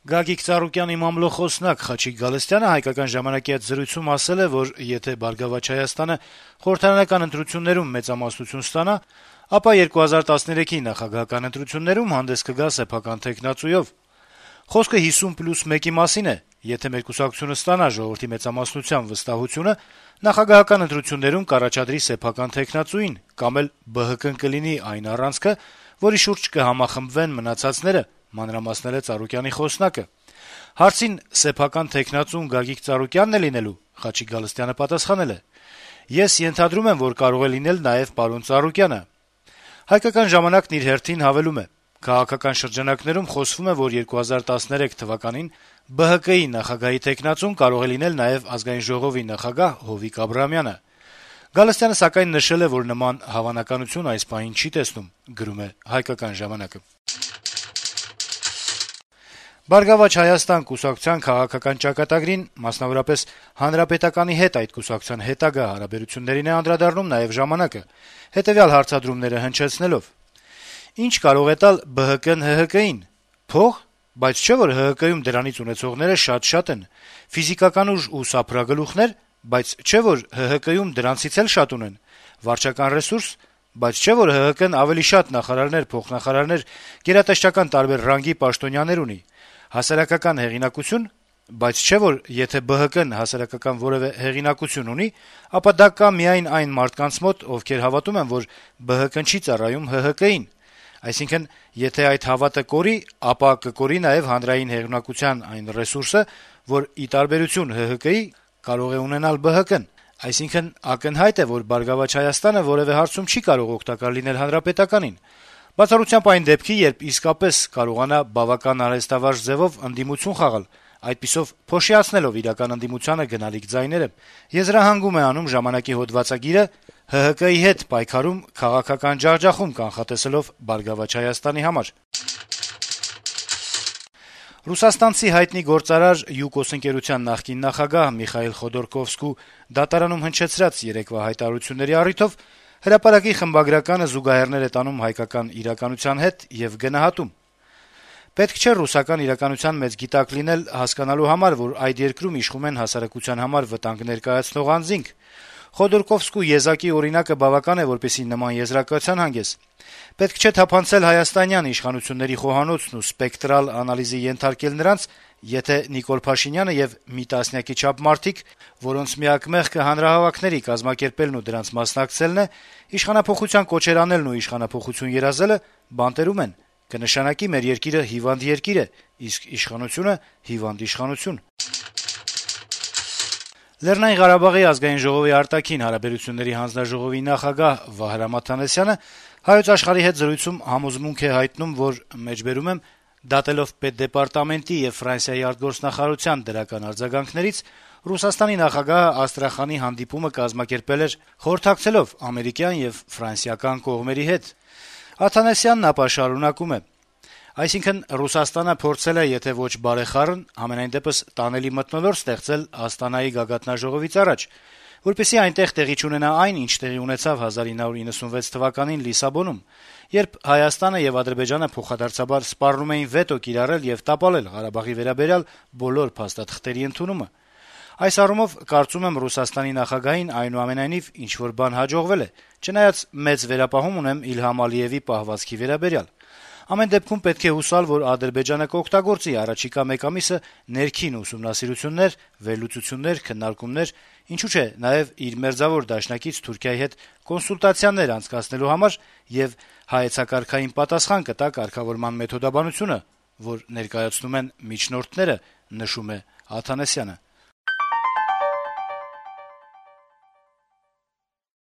Գագիկ Ծառուկյանի մամլոխոսնակ Խաչիկ Գալստյանը «Հայկական ժամանակ»-ի հետ զրույցում ասել է, որ եթե «Բարգավաճ Հայաստանը» խորհրդարանական ընտրություններում մեծամասնություն ստանա, ապա 2013-ի նախագահական ընտրություններում հանդես կգա սեփական թեկնածուով։ Խոսքը 50+1-ի մասին է. եթե մեր կուսակցությունը ստանա ժողովրդի մեծամասնության վստահությունը, նախագահական ընտրություններում կառաջադրի սեփական թեկնածուին, կամ էլ ԲՀԿ-ն կլինի այն առանցքը, որի շուրջ կհամախմբվեն մնացածները, մանրամասնել է Ծառուկյանի խոսնակը։ Հարցին սեփական թեկնածուն Գագիկ Ծառուկյանն է լինելու, Խաչիկ Գալստյանը պատասխանել է. «Ես ենթադրում եմ, որ կարող է լինել նաեւ պարոն Ծառուկյանը»։ «Հայկական ժամանակ»-ն իր հերթին հավելում է. «Քաղաքական շրջանակներում խոսվում է, որ 2013 թվականին ԲՀԿ-ի նախագահի թեկնածուն կարող է լինել նաեւ Ազգային ժողովի նախագահ Հովիկ Աբրահամյանը»։ Գալստյանը սակայն նշել է, որ նման հավանականություն այս պահին չի տեսնում, գրում է «Հայկական ժամանակ»-ը։ «Բարգավաճ Հայաստան» կուսակցության քաղաքական ճակատագրին, մասնավորապես Հանրապետականի հետ այդ կուսակցության հետագա հարաբերություններին է անդրադառնում նաեւ «Ժամանակ»-ը, հետեւյալ հարցադրումները հնչեցնելով. «Ինչ կարող է տալ ԲՀԿ-ն ՀՀԿ-ին: Փող, բայց չէ՞ որ ՀՀԿ-ում դրանից ունեցողները շատ են, ֆիզիկական ուժ ու սափրագլուխներ, բայց չէ՞ որ ՀՀԿ-ում դրանցից էլ շատ ունեն, վարչական ռեսուրս, բայց չէ՞ որ ՀՀԿ-ն ավելի շատ նախարարներ, փոխնախարարներ, գերատեսչական տարբեր ռանգի պաշտոնյաներ ունի, հասարակական հեղինակություն, բայց չէ՞ որ եթե ԲՀԿ-ն հասարակական որեւէ հեղինակություն ունի, ապա դա կա միայն այն մարդկանց մոտ, ովքեր հավատում են, որ ԲՀԿ-ն չի ծառայում ՀՀԿ-ին: Այսինքն, եթե այդ հավատը կորի, ապա կկորի նաեւ հանրային հեղինակության այն ռեսուրսը, որ ի տարբերություն ՀՀԿ-ի կարող է ունենալ ԲՀԿ-ն: Այսինքն, ակնհայտ է, որ Բարգավաճ Հայաստանը որեւէ հարցում չի կարող օգտակար լինել Հանրապետականին, բացառությամբ այն դեպքի, երբ իսկապես կարողանա բավական արհեստավարժ ձեւով ընդդիմություն խաղալ, այդպիսով փոշիացնելով իրական ընդդիմությանը գնալիք ձայները», եզրահանգում է անում «Ժամանակ»-ի հոդվածագիրը, ՀՀԿ-ի հետ պայքարում քաղաքական ջախջախում կանխատեսելով Բարգավաճ Հայաստանի համար։ Ռուսաստանցի հայտնի գործարար «ՅՈՒԿՈՍ» ընկերության նախկին նախագահ Միխայիլ Խոդորկովսկու դատարանում հնչեցրած երեկվա հայտարարությունների առիթով հրապարակի խմբագրականը զուգահեռներ է տանում հայկական իրականության հետ եւ գնահատում. «Պետք չէ ռուսական իրականության մեծ գիտակ լինել հասկանալու համար, որ այդ երկրում իշխում են հասարակության համար վտանգ ներկայացնող անձինք: Խոդորկովսկու եզակի օրինակը բավական է, որպեսզի նման եզրակացության հանգես: Պետք չէ թափանցել հայաստանյան իշխանությունների խոհանոցն ու սպեկտրալ անալիզի ենթարկել նրանց, եթե Նիկոլ Փաշինյանը եւ մի տասնյակի չափ մարդիկ, որոնց միակ մեղքը հանրահավաքների կազմակերպելն ու դրանց մասնակցելն է, իշխանափոխության կոչեր անելն ու իշխանափոխություն երազելը բանտերում են, կնշանակի մեր երկիրը հիվանդ երկիր է, իսկ իշխանությունը հիվանդ իշխանություն»: Լեռնային Ղարաբաղի ազգային ժողովի արտաքին հարաբերությունների հանձնաժողովի նախագահ Վահրամ Աթանասյանը «Հայոց Աշխարհ»-ի հետ զրույցում համոզմունք է հայտնում, որ «դատելով Պետդեպարտամենտի եւ Ֆրանսիայի արտգործնախարարության դրական արձագանքներից, Ռուսաստանի նախագահը Աստրախանի հանդիպումը կազմակերպել էր խորհրդակցելով ամերիկյան եւ ֆրանսիական կողմերի հետ»: Աթանասյանն ապա շարունակում է. «Այսինքն Ռուսաստանը փորձել է, եթե ոչ բարեխառն, համենայն դեպս տանելի մթնոլորտ ստեղծել Աստանայի գագաթնաժողովից առաջ, որպեսզի այնտեղ տեղի չունենա այն, ինչ տեղի ունեցավ 1996 թվականին Լիսաբոնում, երբ Հայաստանը եւ Ադրբեջանը փոխադարձաբար սպառնում էին վետո կիրառել եւ տապալել Ղարաբաղի վերաբերյալ բոլոր փաստաթղթերի ընդունումը: Այս առումով կարծում եմ Ռուսաստանի նախագահին այնուամենայնիվ ինչ-որ բան հաջողվել է, չնայած մեծ վերապահում ունեմ Իլհամ Ալիեւի պահվածքի վերաբերյալ: Ամեն դեպքում պետք է հուսալ, որ Ադրբեջանը կօգտագործի առաջիկա մեկ ամիսը ներքին ուսումնասիրություններ, վերլուծություններ, քննարկումներ, ինչու՞ չէ նաեւ իր մերձավոր դաշնակից Թուրքիայի հետ կոնսուլտացիաներ անցկացնելու համար եւ հայեցակարգային պատասխան կտա կարգավորման մեթոդաբանությունը, որ ներկայացնում են միջնորդները», նշում է Աթանասյանը: